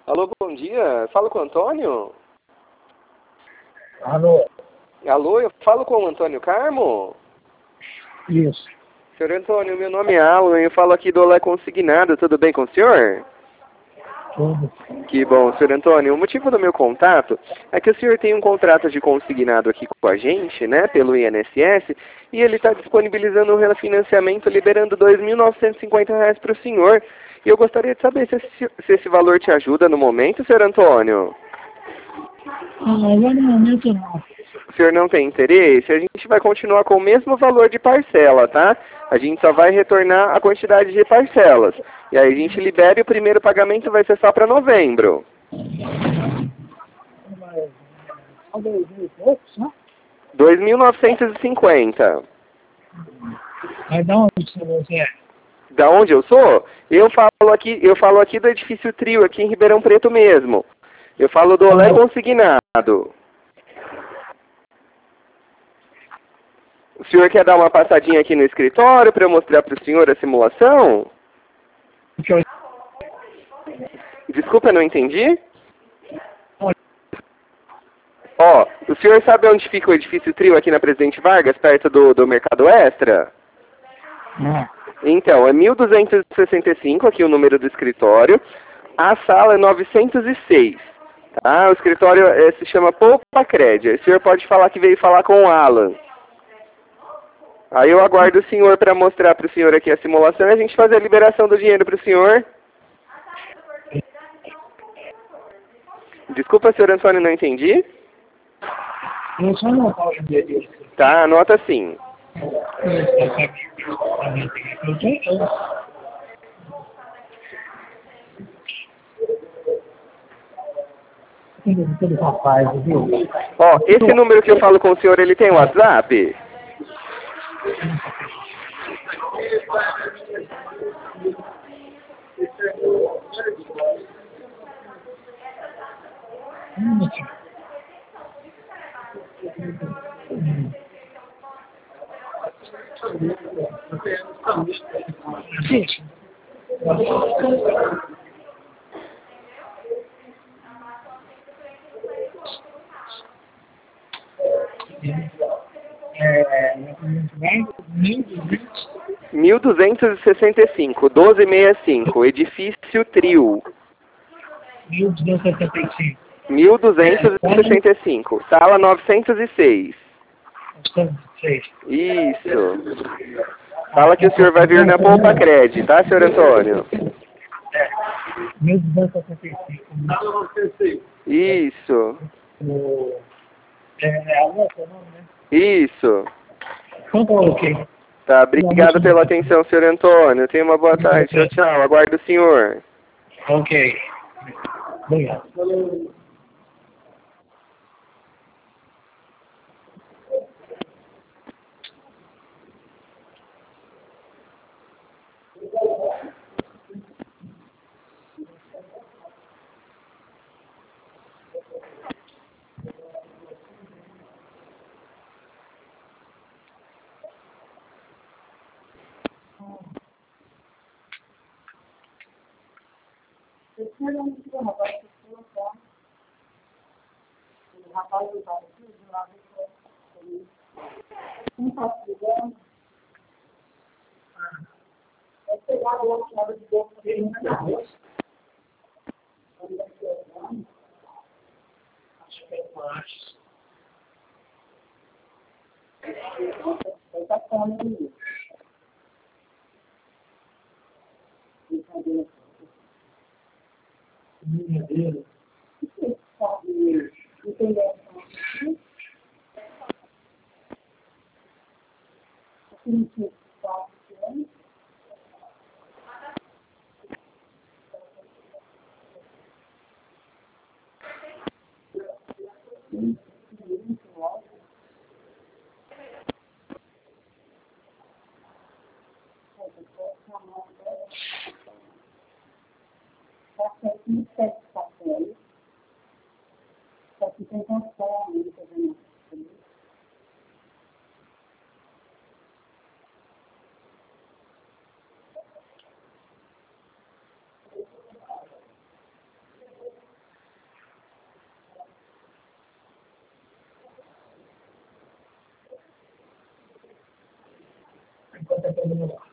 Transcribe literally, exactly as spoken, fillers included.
Alô, bom dia. Falo com o Antônio? Alô? Alô, eu falo com o Antônio Carmo? Isso. Senhor Antônio, meu nome é Alan, eu falo aqui do Olé Consignado, tudo bem com o senhor? Tudo. Que bom, senhor Antônio. O motivo do meu contato é que o senhor tem um contrato de consignado aqui com a gente, né, pelo I N S S, e ele está disponibilizando um refinanciamento liberando dois mil novecentos e cinquenta reais para o senhor. E eu gostaria de saber se esse, se esse valor te ajuda no momento, senhor Antônio. Ah, agora no momento não. O senhor não tem interesse? A gente vai continuar com o mesmo valor de parcela, tá? A gente só vai retornar a quantidade de parcelas. E aí a gente libera e o primeiro pagamento vai ser só para novembro. Mas, só dois mil e poucos, né? dois mil novecentos e cinquenta. Mas da onde você é? Da onde eu sou? Eu falo aqui, eu falo aqui do edifício Trio, aqui em Ribeirão Preto mesmo. Eu falo do Olé Consignado. O senhor quer dar uma passadinha aqui no escritório para eu mostrar para o senhor a simulação? Desculpa, eu não entendi. Ó, o senhor sabe onde fica o edifício Trio aqui na Presidente Vargas, perto do, do Mercado Extra? Não. Então, é mil duzentos e sessenta e cinco aqui o número do escritório. A sala é novecentos e seis. Tá? O escritório é, se chama Poupa Crédito. O senhor pode falar que veio falar com o Alan. Aí eu aguardo o senhor para mostrar para o senhor aqui a simulação e a gente fazer a liberação do dinheiro para o senhor. Desculpa, senhor Antônio, não entendi. Eu só não posso endereço. Tá, anota sim. Eu tenho. Tudo, tudo rapaz, viu? Ó, esse número que eu falo com o senhor, ele tem WhatsApp? Um minutinho. Sim. É, mil duzentos e sessenta e cinco, doze sessenta e cinco, edifício Trio. mil duzentos e setenta e cinco. mil duzentos e sessenta e cinco, sala novecentos e seis. Isso. Fala que o senhor vai vir na Poupa Crédito, tá, senhor Antônio? mil duzentos e setenta e cinco. Isso. É, alô, seu nome, né? Isso. Então, ok. Tá, obrigado pela atenção, senhor Antônio. Tenha uma boa tarde. Tchau, tchau. Aguardo o senhor. Ok. Obrigado. Minha Deus. vamos lá.